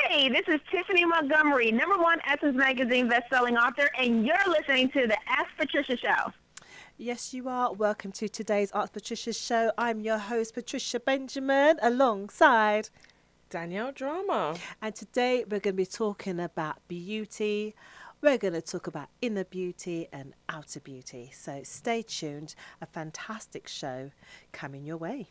Hey, this is Tiffany Montgomery, #1 Essence Magazine bestselling author, and you're listening to the Ask Patricia Show. Yes, you are. Welcome to today's Ask Patricia Show. I'm your host, Patricia Benjamin, alongside Danielle Drama. And today we're going to be talking about beauty. We're going to talk about inner beauty and outer beauty. So stay tuned. A fantastic show coming your way.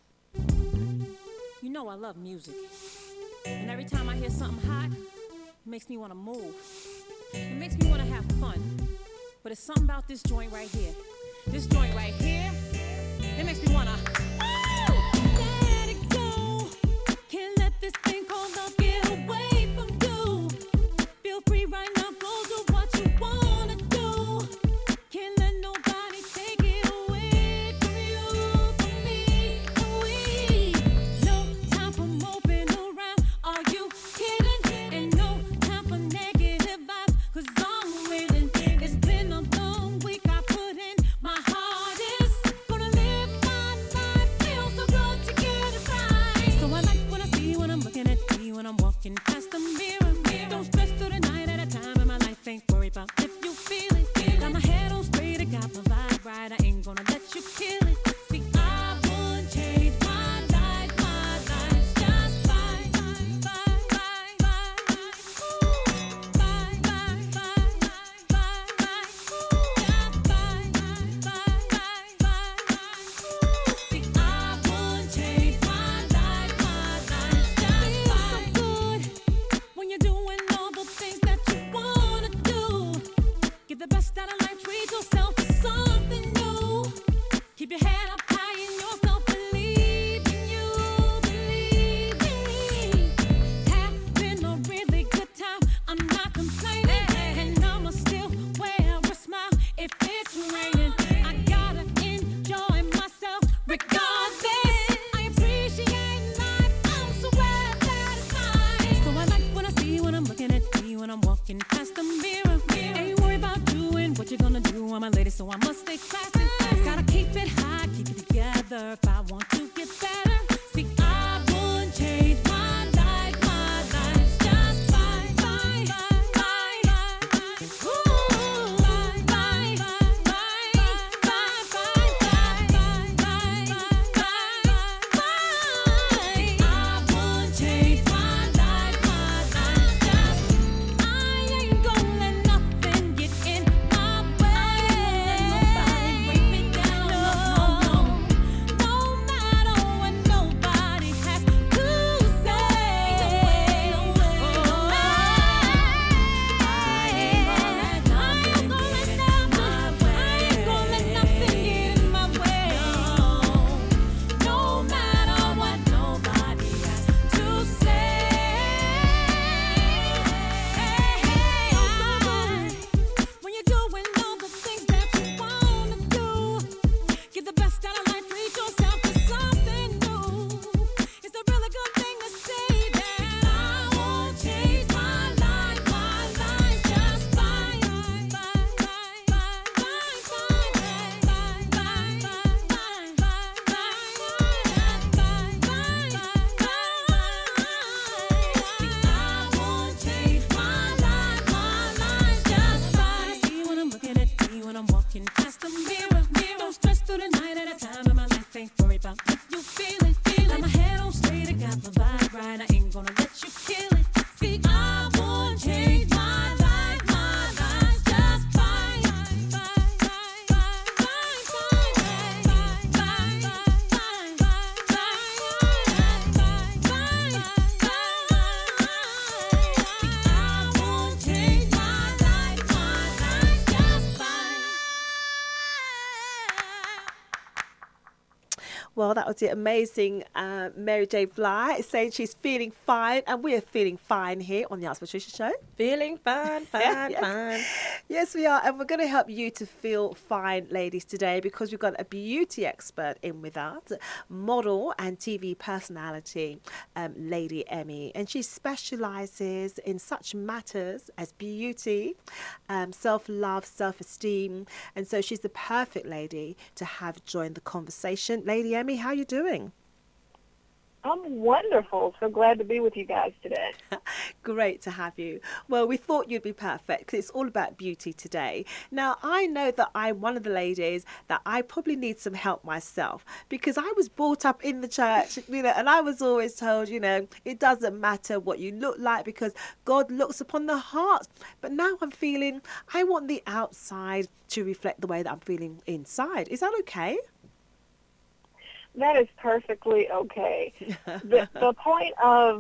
You know I love music. And every time I hear something hot, it makes me want to move. It makes me want to have fun. But it's something about this joint right here. This joint right here, it makes me want to... Let it go. Can't let this thing called love get away from you. Feel free right now, go do what you want to do. Can't let nobody take it away from you, from me, from we. No time for moping around, are you kidding? And no time for negative vibes, cause I'm winning. It's been a long week, I put in my hardest. Gonna live my life, feel so good to get it right. So I like what I see when I'm looking at me, when I'm walking past the mirror. Don't stress through the night at a time in my life, ain't worried about if you feel it. Got my head on straight, I got my vibe right, I ain't gonna let you kill it. See, I would change my life's just fine, fine, fine, fine, fine. Fine, fine, fine, fine, fine. Just fine, fine, fine, fine, fine. See, I would change my life just fine. Feels so good when you're doing all the things that you wanna do. Get the best out of life, treat yourself to something new. Keep your head up high in yourself, believe in you, believe in me. Having a really good time, I'm not complaining, and I'ma still wear a smile if it's raining. I gotta enjoy myself regardless. I appreciate life, I'm so glad that it's mine. So I like what I see when I'm looking at me, when I'm walking past the mirror. Ain't worried about doing what you're gonna do. I'm a lady, so I must stay classy. Gotta keep it high, keep it together if I want to get better. See, I would change my life's just fine, fine, fine, fine. Ooh, fine, fine, fine, fine, fine, fine, fine, fine, fine. See, I would change my life's just. I ain't gonna let nothing get in my way. Nobody break me down, no, no matter what nobody has to say. I ain't gonna let nothing get in my way. No matter what nobody has to say. When you're doing all the things that you wanna do, get the best out of life, treat yourself to something new. It's a really good thing to say that I won't change my life just fine, fine, fine, fine, fine, fine, fine, fine, fine, See, I won't change my life just fine. See when I'm looking at me, when I'm walking past the mirror. Don't stress through the night at a time in my life, ain't worried about if you feel it. Got my head on straight, I got my vibe right, I ain't gonna let you kill it. See, I won't change my life just fine, fine, fine, fine, fine, fine, fine, fine, fine, fine, Well, that was the amazing Mary J. Blige saying she's feeling fine, and we're feeling fine here on the Ask Patricia Show. Feeling fine, fine, Yes. fine. Yes, we are, and we're going to help you to feel fine, ladies, today, because we've got a beauty expert in with us, model and TV personality, Lady Emmy, and she specialises in such matters as beauty, self-love, self-esteem, and so she's the perfect lady to have join the conversation. Lady Emmy, how are you doing? I'm wonderful. So glad to be with you guys today. Great to have you. Well, we thought you'd be perfect because it's all about beauty today. Now, I know that I'm one of the ladies that I probably need some help myself because I was brought up in the church, and I was always told, it doesn't matter what you look like because God looks upon the heart. But now I'm feeling I want the outside to reflect the way that I'm feeling inside. Is that okay? That is perfectly okay. The point of,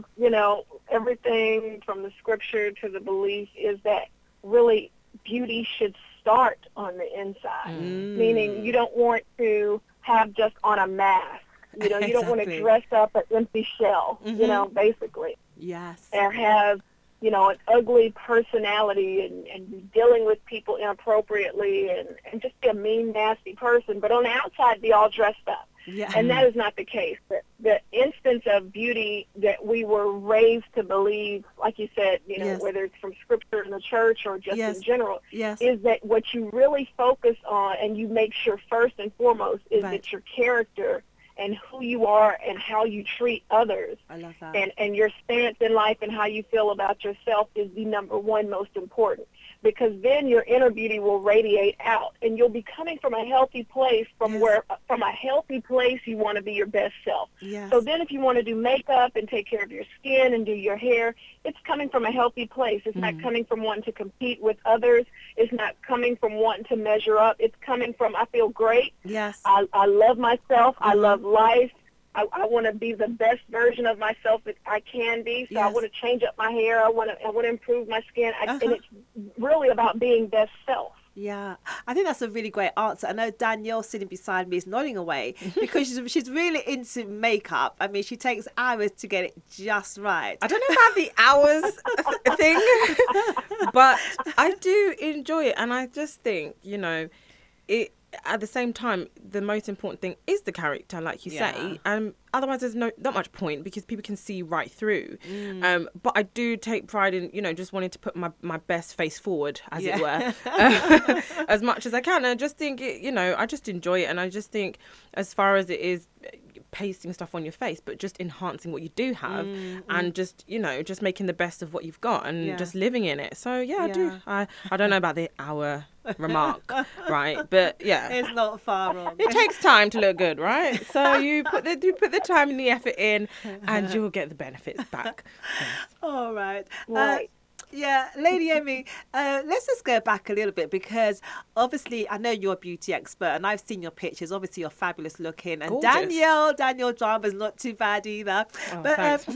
everything from the scripture to the belief is that really beauty should start on the inside, meaning you don't want to have just on a mask. You don't want to dress up an empty shell, basically. Yes. Or have, an ugly personality and be dealing with people inappropriately and just be a mean, nasty person, but on the outside be all dressed up. Yeah. And that is not the case. The instance of beauty that we were raised to believe, like you said, Yes. whether it's from scripture in the church or just Yes. in general, Yes. is that what you really focus on and you make sure first and foremost is Right. that your character and who you are and how you treat others I love that. and your stance in life and how you feel about yourself is the number one most important, because then your inner beauty will radiate out and you'll be coming from a healthy place from a healthy place you want to be your best self. Yes. So then if you want to do makeup and take care of your skin and do your hair, it's coming from a healthy place. It's not coming from wanting to compete with others. It's not coming from wanting to measure up. It's coming from, I feel great. Yes. I love myself. I love life. I want to be the best version of myself that I can be. So I Yes. want to change up my hair. I want to improve my skin. And it's really about being best self. Yeah, I think that's a really great answer. I know Danielle sitting beside me is nodding away because she's really into makeup. I mean, she takes hours to get it just right. I don't know about the hours thing, but I do enjoy it. And I just think, it at the same time, the most important thing is the character, like you say. Otherwise, there's not much point because people can see right through. But I do take pride in, just wanting to put my best face forward, as it were, as much as I can. And I just think, I just enjoy it. And I just think as far as it is pasting stuff on your face, but just enhancing what you do have and just, just making the best of what you've got and just living in it. So, I do. I don't know about the hour remark, right? But It's not far wrong. it takes time to look good, right? So you put the time and the effort in and you'll get the benefits back. All right. Right. Lady Emmy, let's just go back a little bit because obviously I know you're a beauty expert and I've seen your pictures. Obviously you're fabulous looking, and Gorgeous. Danielle Drama's not too bad either. Oh, but thanks.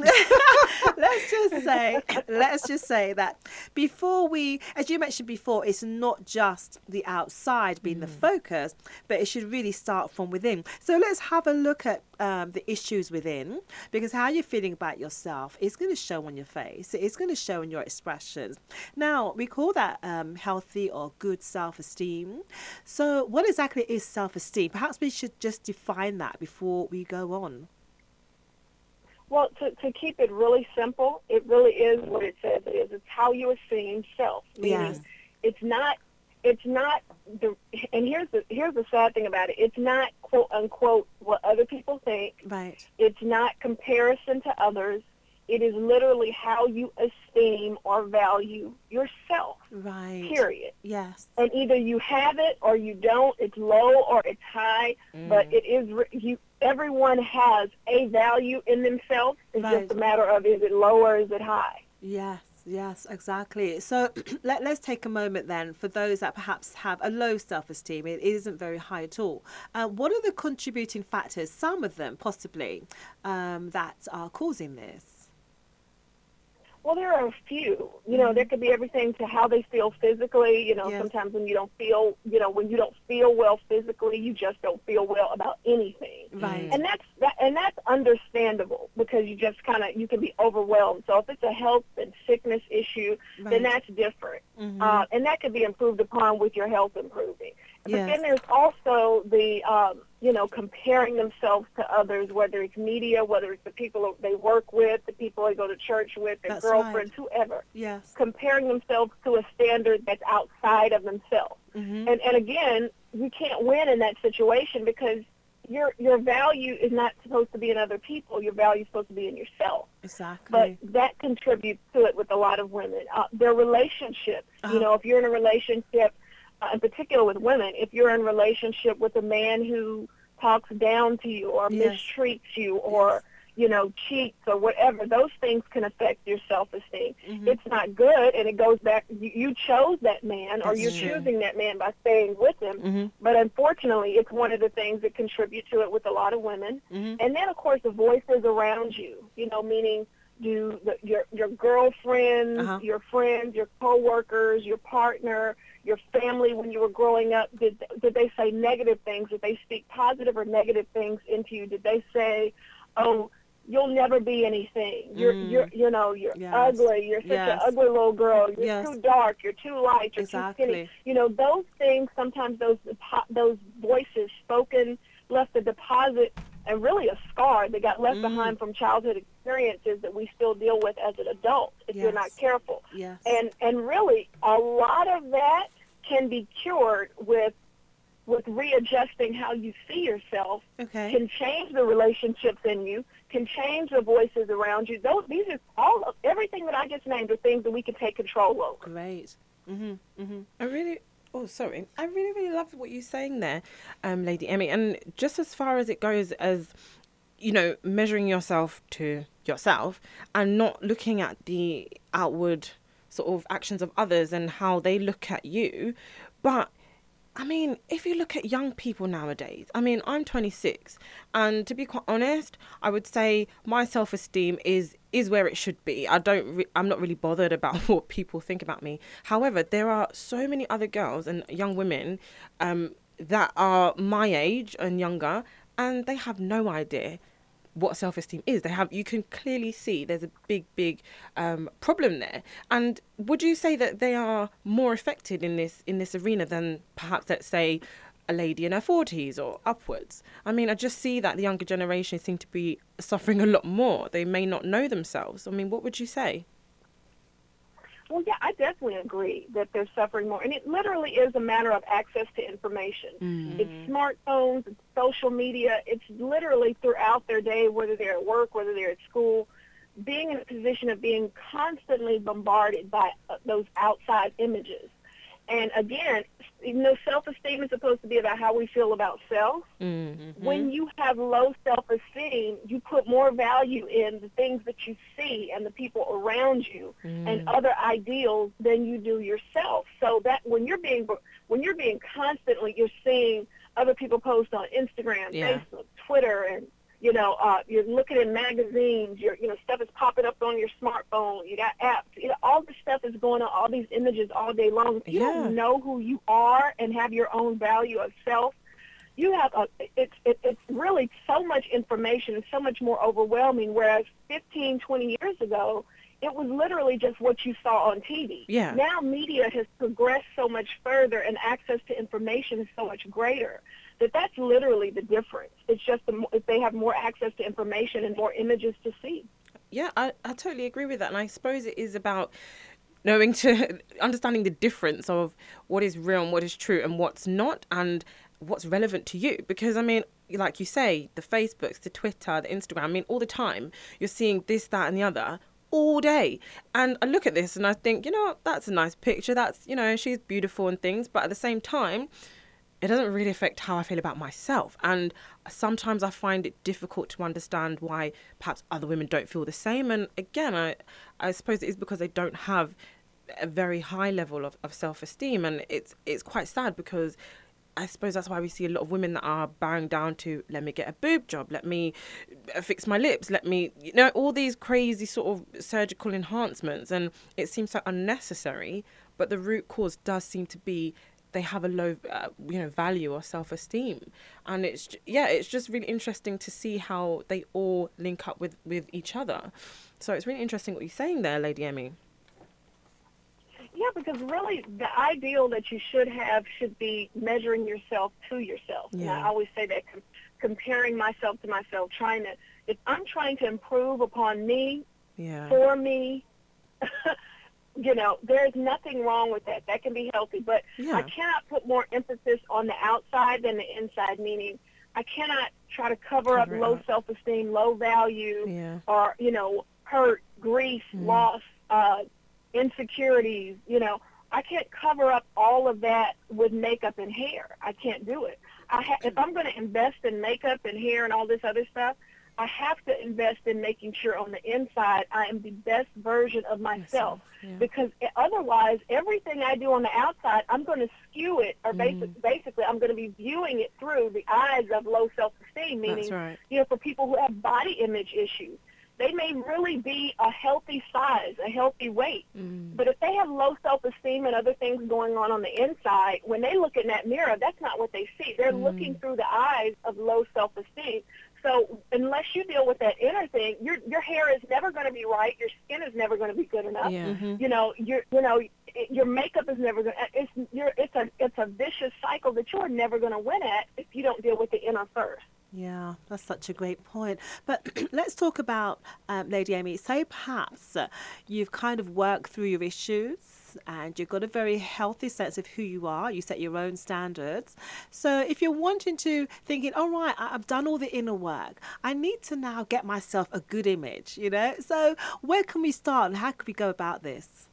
let's just say that before we, as you mentioned before, it's not just the outside being the focus, but it should really start from within. So let's have a look at the issues within, because how you're feeling about yourself is going to show on your face. It's going to show in your expressions. Now, we call that healthy or good self-esteem. So what exactly is self-esteem? Perhaps we should just define that before we go on. Well, to keep it really simple, it really is what it says it is. It's how you esteem self. Meaning it's not the, and here's the sad thing about it. It's not quote unquote what other people think. Right. It's not comparison to others. It is literally how you esteem or value yourself. Right. Period. Yes. And either you have it or you don't. It's low or it's high, but it is everyone has a value in themselves. It's Right. just a matter of, is it low or is it high? Yes, exactly. So let's take a moment then for those that perhaps have a low self-esteem. It isn't very high at all. What are the contributing factors, some of them possibly, that are causing this? Well, there are a few. There could be everything to how they feel physically. Yes. Sometimes when you don't feel, when you don't feel well physically, you just don't feel well about anything. Right. And that's understandable because you just you can be overwhelmed. So if it's a health and sickness issue, then that's different. And that could be improved upon with your health improving. But Yes. then there's also the, comparing themselves to others, whether it's media, whether it's the people they work with, the people they go to church with, their That's girlfriends, right. whoever. Yes. Comparing themselves to a standard that's outside of themselves. And again, you can't win in that situation because your value is not supposed to be in other people. Your value is supposed to be in yourself. Exactly. But that contributes to it with a lot of women. Their relationships, if you're in a relationship, in particular with women, if you're in a relationship with a man who talks down to you or mistreats you or, cheats or whatever, those things can affect your self-esteem. It's not good, and it goes back, you chose that man or you're choosing that man by staying with him. But unfortunately, it's one of the things that contribute to it with a lot of women. And then, of course, the voices around you, meaning your girlfriends, your friends, your coworkers, your partner, your family when you were growing up. Did they say negative things? Did they speak positive or negative things into you? Did they say, oh, you'll never be anything. You're ugly. You're such an ugly little girl. You're too dark. You're too light. You're too skinny. Those things, sometimes those voices spoken left a deposit and really a scar that got left behind from childhood experiences that we still deal with as an adult if you're not careful. And really, a lot of that can be cured with readjusting how you see yourself. Can change the relationships in you, can change the voices around you. These are everything that I just named are things that we can take control over. Great. I really love what you're saying there, Lady Emmy. And just as far as it goes as, measuring yourself to yourself and not looking at the outward sort of actions of others and how they look at you, but I mean, if you look at young people nowadays, I'm 26, and to be quite honest, I would say my self-esteem is where it should be. I'm not really bothered about what people think about me. However, there are so many other girls and young women that are my age and younger, and they have no idea what self-esteem is. You can clearly see there's a big problem there. And would you say that they are more affected in this arena than perhaps, let's say, a lady in her 40s or upwards? I just see that the younger generation seem to be suffering a lot more. They may not know themselves. What would you say? Well, yeah, I definitely agree that they're suffering more. And it literally is a matter of access to information. It's smartphones, it's social media. It's literally throughout their day, whether they're at work, whether they're at school, being in a position of being constantly bombarded by those outside images. And again, self-esteem is supposed to be about how we feel about self. When you have low self-esteem, you put more value in the things that you see and the people around you and other ideals than you do yourself. So that when you're being constantly, you're seeing other people post on Instagram, Facebook, Twitter, and you're looking in magazines, stuff is popping up on your smartphone, you got apps, all this stuff is going on, all these images all day long. If you don't know who you are and have your own value of self, you have it's really so much information and so much more overwhelming, whereas 15, 20 years ago, it was literally just what you saw on TV. Now media has progressed so much further and access to information is so much greater. That's literally the difference. It's just if they have more access to information and more images to see. Yeah, I totally agree with that. And I suppose it is about understanding the difference of what is real and what is true and what's not and what's relevant to you. Because, like you say, the Facebooks, the Twitter, the Instagram, all the time you're seeing this, that and the other all day. And I look at this and I think, that's a nice picture. That's, she's beautiful and things. But at the same time, it doesn't really affect how I feel about myself. And sometimes I find it difficult to understand why perhaps other women don't feel the same. And again, I suppose it is because they don't have a very high level of self-esteem. And it's quite sad because I suppose that's why we see a lot of women that are bowing down to, let me get a boob job, let me fix my lips, let me, all these crazy sort of surgical enhancements. And it seems so unnecessary. But the root cause does seem to be they have a low, value or self-esteem. And it's just really interesting to see how they all link up with each other. So it's really interesting what you're saying there, Lady Emmy. Yeah, because really the ideal that you should be measuring yourself to yourself. Yeah. And I always say that comparing myself to myself, if I'm trying to improve upon me, for me, there's nothing wrong with that. That can be healthy. But I cannot put more emphasis on the outside than the inside, meaning I cannot try to cover up Cover it low up. self-esteem, low value, Yeah. or, hurt, grief, loss, insecurities. I can't cover up all of that with makeup and hair. I can't do it. If I'm going to invest in makeup and hair and all this other stuff, I have to invest in making sure on the inside I am the best version of myself. Yeah. Because otherwise, everything I do on the outside, I'm going to skew it, or basically I'm going to be viewing it through the eyes of low self-esteem, meaning, That's right. for people who have body image issues. They may really be a healthy size, a healthy weight, but if they have low self-esteem and other things going on the inside, when they look in that mirror, that's not what they see. They're looking through the eyes of low self-esteem. So unless you deal with that inner thing, your hair is never going to be right. Your skin is never going to be good enough. Yeah. Your makeup is never going. It's a vicious cycle that you're never going to win at if you don't deal with the inner first. Yeah, that's such a great point. But let's talk about, Lady Amy, say perhaps you've kind of worked through your issues and you've got a very healthy sense of who you are. You set your own standards. So if you're wanting to, thinking, all right, I've done all the inner work, I need to now get myself a good image, So where can we start and how can we go about this?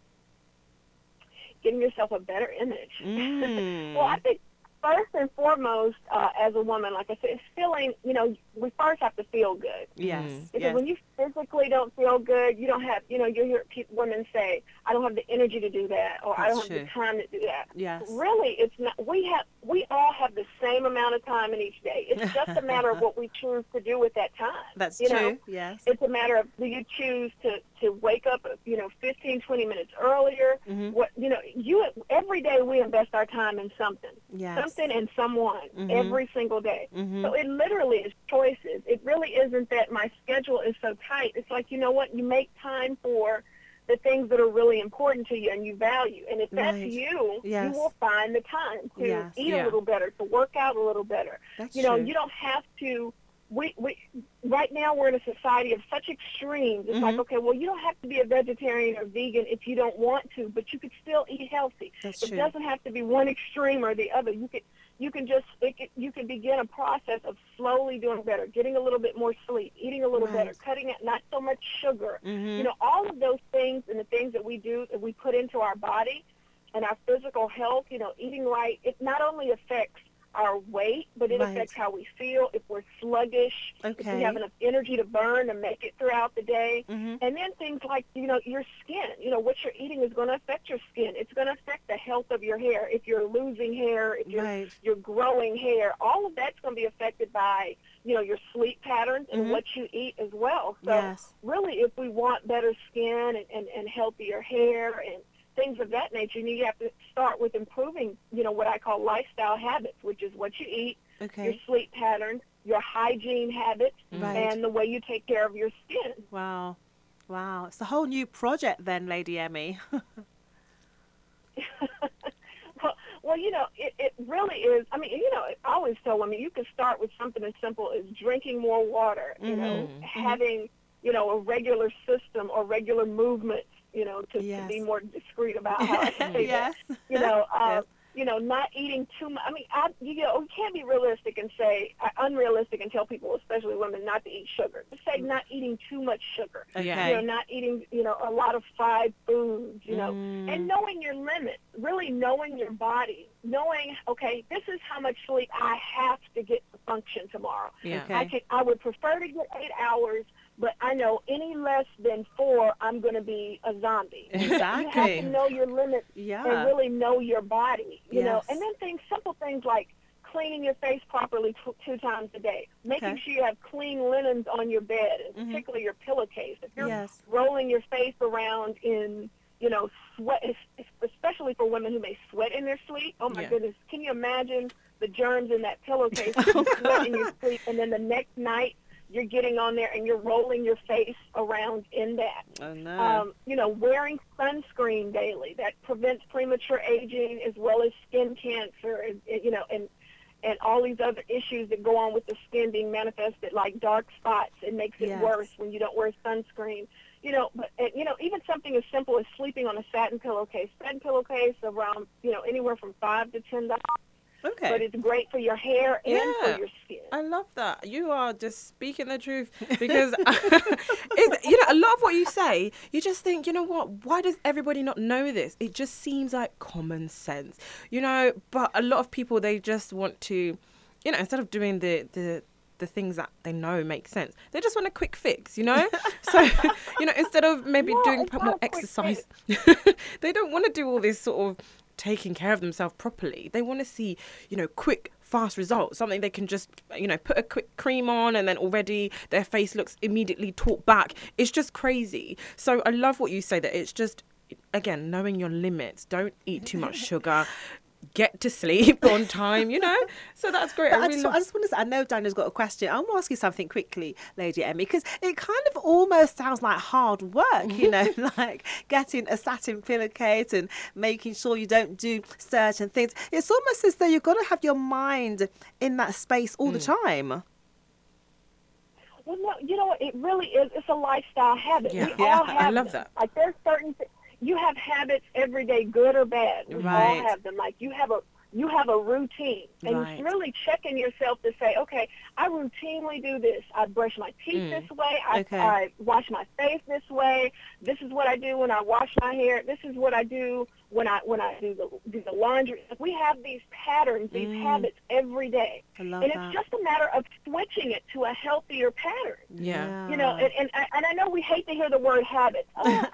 Getting yourself a better image. Well, I think first and foremost, as a woman, like I said, it's feeling, we first have to feel good. Yes. Because when you physically don't feel good, you don't have, you hear women say, I don't have the energy to do that, or I don't have the time to do that. Yes. Really, it's not, we all have the same amount of time in each day. It's just a matter of what we choose to do with that time. That's you true, know? yes. It's a matter of, do you choose to wake up, 15, 20 minutes earlier? Every day we invest our time in something. Yes. Something and someone every single day. So it literally is choices. It really isn't that my schedule is so tight. It's like, you know what? You make time for the things that are really important to you and you value. And if that's you, Yes. you will find the time to Yes. eat a little better, to work out a little better. That's you true. don't have to. We right now we're in a society of such extremes. It's like, okay, well, you don't have to be a vegetarian or vegan if you don't want to, but you could still eat healthy. That's it true. doesn't have to be one extreme or the other. You can begin a process of slowly doing better, getting a little bit more sleep, eating a little better, cutting it, not so much sugar. All of those things and the things that we do, that we put into our body and our physical health, eating right, it not only affects our weight, but it affects how we feel, if we're sluggish, if we have enough energy to burn and make it throughout the day. And then things like, your skin, what you're eating is going to affect your skin. It's going to affect the health of your hair. If you're losing hair, if you're growing hair, all of that's going to be affected by, your sleep patterns and what you eat as well. So really, if we want better skin and healthier hair and things of that nature, you have to start with improving, what I call lifestyle habits, which is what you eat, your sleep patterns, your hygiene habits, and the way you take care of your skin. Wow. It's a whole new project then, Lady Emmy. Well, it really is. I mean, I always tell women you can start with something as simple as drinking more water, having, a regular system or regular movements, to be more discreet about how I say that. Not eating too much. I mean, you can't be realistic and say, unrealistic and tell people, especially women, not to eat sugar. Just say not eating too much sugar. Not eating, a lot of fried foods, and knowing your limits, really knowing your body, knowing, okay, this is how much sleep I have to get to function tomorrow. I would prefer to get 8 hours, but I know any less than 4, I'm going to be a zombie. Exactly. You have to know your limits and really know your body, you know. And then simple things like cleaning your face properly 2 times a day, making sure you have clean linens on your bed, and particularly your pillowcase. If you're rolling your face around in, sweat, especially for women who may sweat in their sleep, oh my goodness, can you imagine the germs in that pillowcase? You sweat in your sleep, and then the next night, you're getting on there and you're rolling your face around in that. Oh, no. Wearing sunscreen daily. That prevents premature aging as well as skin cancer, and all these other issues that go on with the skin being manifested like dark spots. It makes it worse when you don't wear sunscreen. Even something as simple as sleeping on a satin pillowcase. Satin pillowcase around, anywhere from $5 to $10. Okay. but it's great for your hair and Yeah. for your skin. I love that. You are just speaking the truth because a lot of what you say, you just think, you know what? Why does everybody not know this? It just seems like common sense, but a lot of people, they just want to, instead of doing the things that they know make sense, they just want a quick fix, So, instead of maybe doing it's not more a quick exercise, they don't want to do all this sort of taking care of themselves properly. They want to see, quick, fast results, something they can just, put a quick cream on and then already their face looks immediately taut back. It's just crazy. So I love what you say, that it's just, again, knowing your limits. Don't eat too much sugar. Get to sleep on time, So that's great. I just want to say, I know Daniel's got a question. I want to ask you something quickly, Lady Emmy, because it kind of almost sounds like hard work, like getting a satin pillowcase and making sure you don't do certain things. It's almost as though you've got to have your mind in that space all the time. Well, no, you know what? It really is. It's a lifestyle habit. Yeah. We all have I love them. that. Like, there's certain you have habits every day, good or bad. We Right. all have them. Like, you have a routine, and Right. it's really checking yourself to say, okay, I routinely do this. I brush my teeth this way. Okay. I wash my face this way. This is what I do when I wash my hair. This is what I do when I do the laundry. We have these patterns, these habits every day, I love and that. it's just a matter of switching it to a healthier pattern. Yeah. And I know we hate to hear the word habit.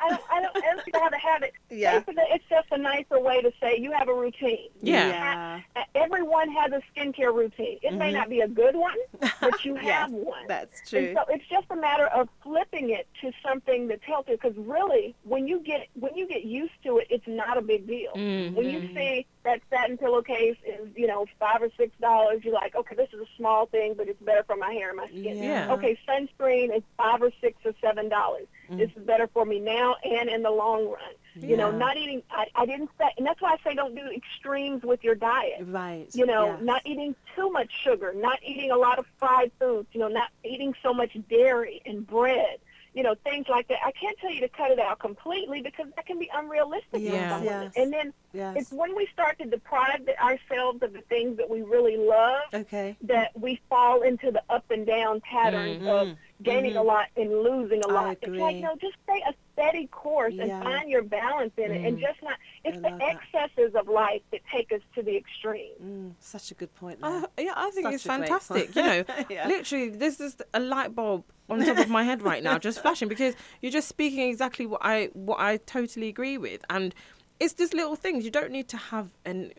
I don't think I have a habit. Yeah. It's just a nicer way to say you have a routine. Yeah. Everyone has a skincare routine. It may not be a good one, but you have Yes, one. that's true. And so it's just a matter of flipping it to something that's healthier. Because really, when you get used to it, it's not a big deal. When you see that satin pillowcase is $5 or $6, you're like, okay, this is a small thing, but it's better for my hair and my skin. Yeah. Okay, sunscreen is $5 or $6 or $7. This is better for me now and in the long run. Not eating. I didn't say, and that's why I say don't do extremes with your diet. Right. Not eating too much sugar, not eating a lot of fried foods, not eating so much dairy and bread, things like that. I can't tell you to cut it out completely because that can be unrealistic. Yeah. For some women. Yes. And then it's when we start to deprive ourselves of the things that we really love Okay. that we fall into the up and down patterns of gaining a lot and losing a lot. It's like, agree. no, just stay a steady course and Yeah. find your balance in it, and just not. It's I the love that. excesses of life that take us to the extreme. Such a good point there. I think Such it's a great fantastic. point. Yeah. Literally, this is a light bulb on top of my head right now, just flashing, because you're just speaking exactly what I totally agree with. And it's just little things. You don't need to have an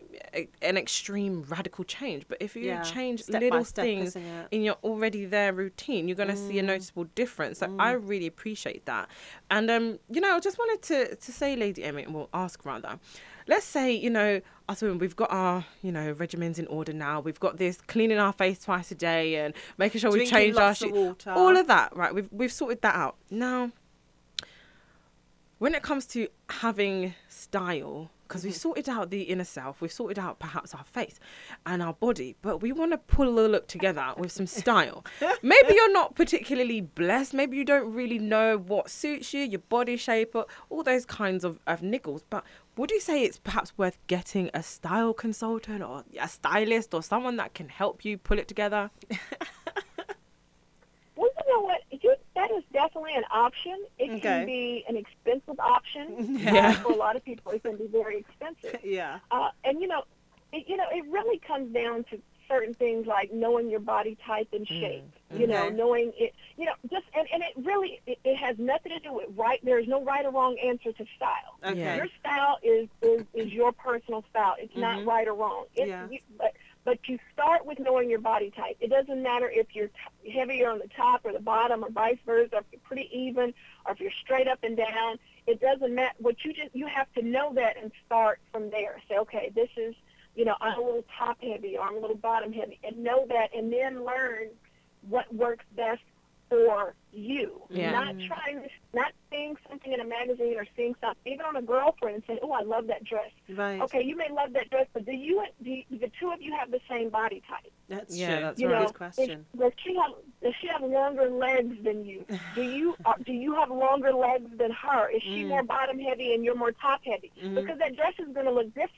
extreme radical change, but if you change Step by little step, things isn't it? in your already there routine, you're going to see a noticeable difference. So I really appreciate that. And I just wanted to say, Lady Emmy, and we'll ask rather, let's say, us women, we've got our, regimens in order now. We've got this cleaning our face twice a day and making sure we Drinking change our lots of water. all of that, right? We've sorted that out. Now, when it comes to having style, because we've sorted out the inner self, we've sorted out perhaps our face and our body, but we want to pull the look together with some style. Maybe you're not particularly blessed. Maybe you don't really know what suits you, your body shape, or all those kinds of niggles. But would you say it's perhaps worth getting a style consultant or a stylist or someone that can help you pull it together? Well, you know what? That is definitely an option. It Okay. can be an expensive option. Yeah. For a lot of people, it can be very expensive. Yeah. And it really comes down to certain things like knowing your body type and shape. Okay. Knowing it. And it really it has nothing to do with right. There is no right or wrong answer to style. Okay. Yeah. Your style is your personal style. It's not right or wrong. Yeah. But you start with knowing your body type. It doesn't matter if you're heavier on the top or the bottom or vice versa, or if you're pretty even, or if you're straight up and down. It doesn't matter. You have to know that and start from there. Say, okay, this is, I'm a little top heavy or I'm a little bottom heavy, and know that, and then learn what works best for you. Yeah. Not seeing something in a magazine or seeing something, even on a girlfriend, and saying, oh, I love that dress. Right. Okay, you may love that dress, but do the two of you have the same body type? That's Yeah, true. that's That's a right. good question. Does she have longer legs than you? Do you have longer legs than her? Is she more bottom heavy and you're more top heavy? Because that dress is going to look different based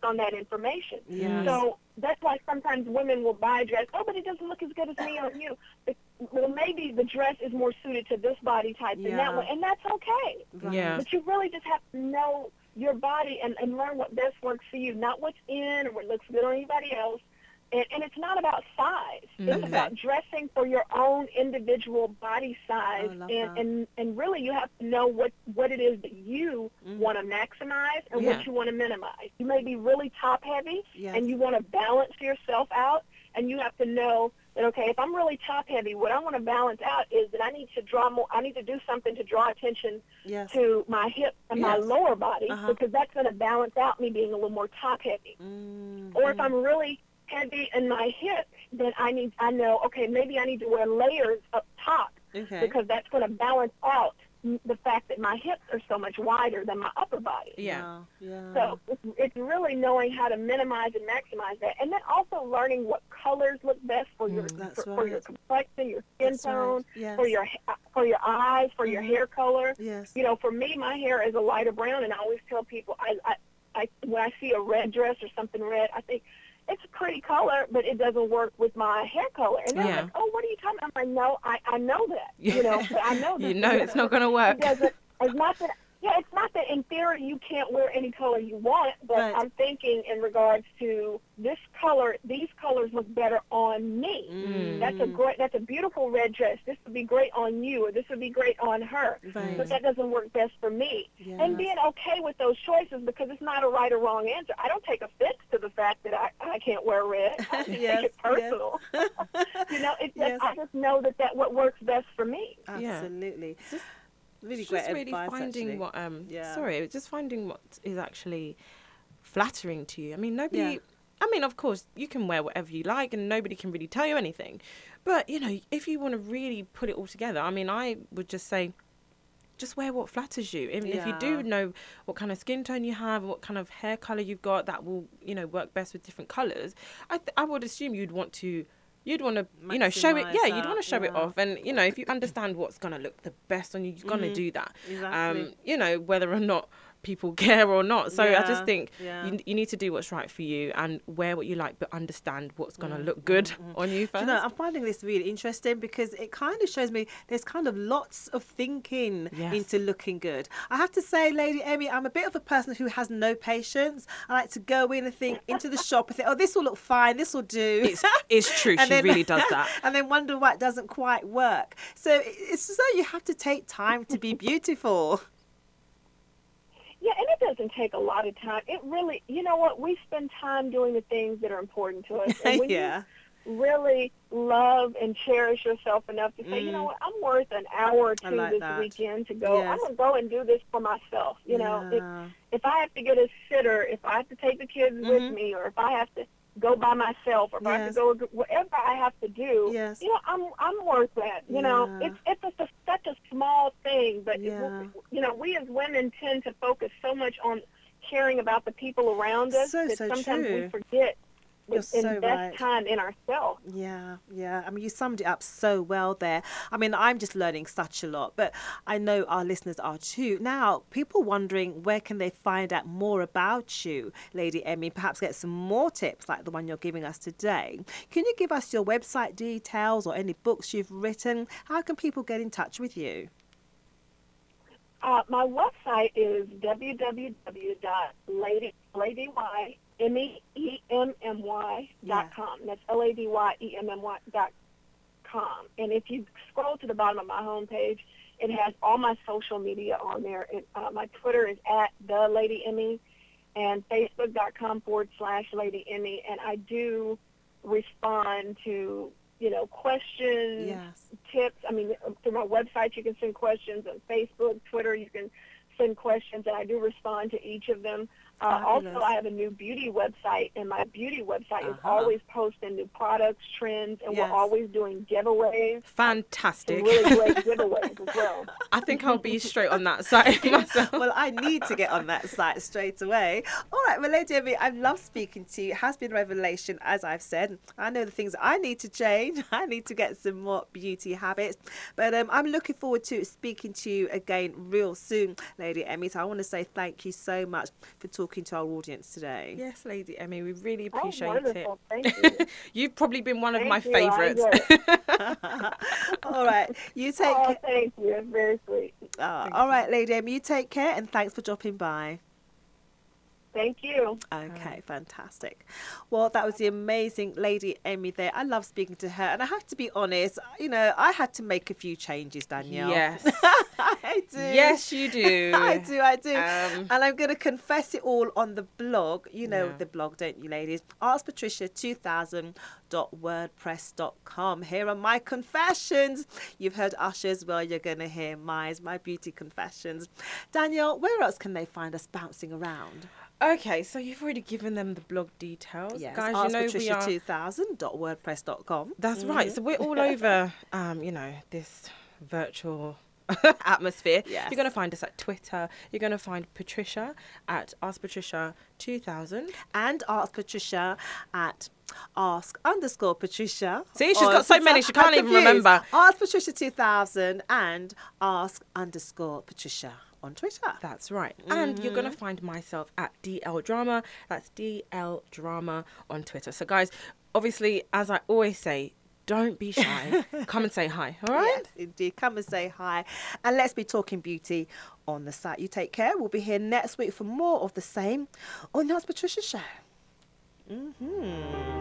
based on that information. Yes. So that's why sometimes women will buy a dress. Oh, but it doesn't look as good as me on you. Well, maybe the dress is more suited to this body type than that one, and that's okay. Right. Yeah. But you really just have to know your body and learn what best works for you, not what's in or what looks good on anybody else. And it's not about size. It's about dressing for your own individual body size. I love that. And really you have to know what it is that you want to maximize and what you want to minimize. You may be really top heavy and you want to balance yourself out, and you have to know that, okay, if I'm really top heavy, what I want to balance out is that I need to do something to draw attention to my hips and my lower body, because that's going to balance out me being a little more top heavy. Or if I'm really heavy in my hips, then I know, okay, maybe I need to wear layers up top, because that's going to balance out the fact that my hips are so much wider than my upper body. Yeah. So it's really knowing how to minimize and maximize that, and then also learning what colors look best for your for your complexion, your skin tone, for your eyes, for your hair color. Yes. You know, for me, my hair is a lighter brown, and I always tell people, I when I see a red dress or something red, I think, it's a pretty color, but it doesn't work with my hair color. And they're like, oh, what are you talking about? I'm like, no, I know that. You know, but I know that. You know it's not going to work. It's not that. Yeah, it's not that in theory you can't wear any color you want, but I'm thinking in regards to this color, these colors look better on me. That's a beautiful red dress. This would be great on you, or this would be great on her. But that doesn't work best for me. Yes. And being okay with those choices, because it's not a right or wrong answer. I don't take offense to the fact that I can't wear red. I just take it personal. You know, it's just, I just know that what works best for me. Absolutely. Really It's great just really advice, finding actually. just finding what is actually flattering to you. I mean, of course, you can wear whatever you like and nobody can really tell you anything. But, you know, if you want to really put it all together, I mean, I would just say, just wear what flatters you. Even if you do know what kind of skin tone you have, what kind of hair colour you've got, that will, you know, work best with different colours. I would assume you'd want to, you know, show it. Yeah, you'd want to show it off. And, you know, if you understand what's going to look the best on you, you're going to do that. Exactly. You know, whether or not people care or not. So I just think you need to do what's right for you and wear what you like, but understand what's going to look good on you first. You know, I'm finding this really interesting because it kind of shows me there's kind of lots of thinking into looking good. I have to say, Lady Emmy, I'm a bit of a person who has no patience. I like to go in and think into the shop and think, oh, this will look fine, this will do. It's true, she really does that. And then wonder why it doesn't quite work. So it's as though you have to take time to be beautiful. Yeah, and it doesn't take a lot of time. It really, you know what, we spend time doing the things that are important to us. And when you really love and cherish yourself enough to say, you know what, I'm worth an hour or two this weekend to go. I'm going to go and do this for myself. You know, if I have to get a sitter, if I have to take the kids with me, or if I have to go by myself, or if I have to go, whatever I have to do, you know, I'm worth that. You know, it's such a small thing, but you know, we as women tend to focus so much on caring about the people around us that sometimes we forget invest time in ourselves. Yeah. I mean, you summed it up so well there. I mean, I'm just learning such a lot, but I know our listeners are too. Now, people wondering where can they find out more about you, Lady Emmy, perhaps get some more tips like the one you're giving us today. Can you give us your website details or any books you've written? How can people get in touch with you? My website is www.ladyemmy.com. That's LADYEMMY.com. And if you scroll to the bottom of my homepage, it has all my social media on there. My Twitter is @TheLadyEmmy and Facebook.com/Lady Emmy. And I do respond to, you know, questions, tips. I mean, through my website, you can send questions. On Facebook, Twitter, you can send questions, and I do respond to each of them. Also, I have a new beauty website, and my beauty website is always posting new products, trends, and we're always doing giveaways. Fantastic. Really great giveaways as well. I think I'll be straight on that site myself. Well, I need to get on that site straight away. All right, well, Lady Emmy, I love speaking to you. It has been a revelation, as I've said. I know the things I need to change. I need to get some more beauty habits. But I'm looking forward to speaking to you again real soon, Lady Emmy. So I want to say thank you so much for talking to our audience today. Yes, Lady Emmy, we really Oh, appreciate wonderful. it. Thank you. You've probably been one of Thank my you. I favourites. enjoyed it. All right. You take Oh, care. thank you. It's very sweet. All right, Lady Emmy. You take care and thanks for dropping by. Thank you. Okay, fantastic. Well, that was the amazing Lady Emmy there. I love speaking to her. And I have to be honest, I had to make a few changes, Danielle. Yes. I do. Yes, you do. I do. Um, And I'm going to confess it all on the blog. You know Yeah. the blog, don't you, ladies? AskPatricia2000.wordpress.com. Here are my confessions. You've heard Usher's. Well, you're going to hear mine, my beauty confessions. Danielle, where else can they find us bouncing around? Okay, so you've already given them the blog details. Yes, Guys, you know we are... AskPatricia2000.wordpress.com. That's right. So we're all over, this virtual atmosphere. Yes. You're going to find us at Twitter. You're going to find Patricia at AskPatricia2000. And Ask Patricia at Ask_Patricia. See, she's on got so Twitter. many, she can't I'm even confused. remember. Ask Patricia 2000 and Ask_Patricia on Twitter. That's right. And you're going to find myself at DL Drama. That's DL Drama on Twitter. So, guys, obviously, as I always say, don't be shy. Come and say hi, all right? Yes, indeed. Come and say hi. And let's be talking beauty on the site. You take care. We'll be here next week for more of the same on the Ask Patricia Show.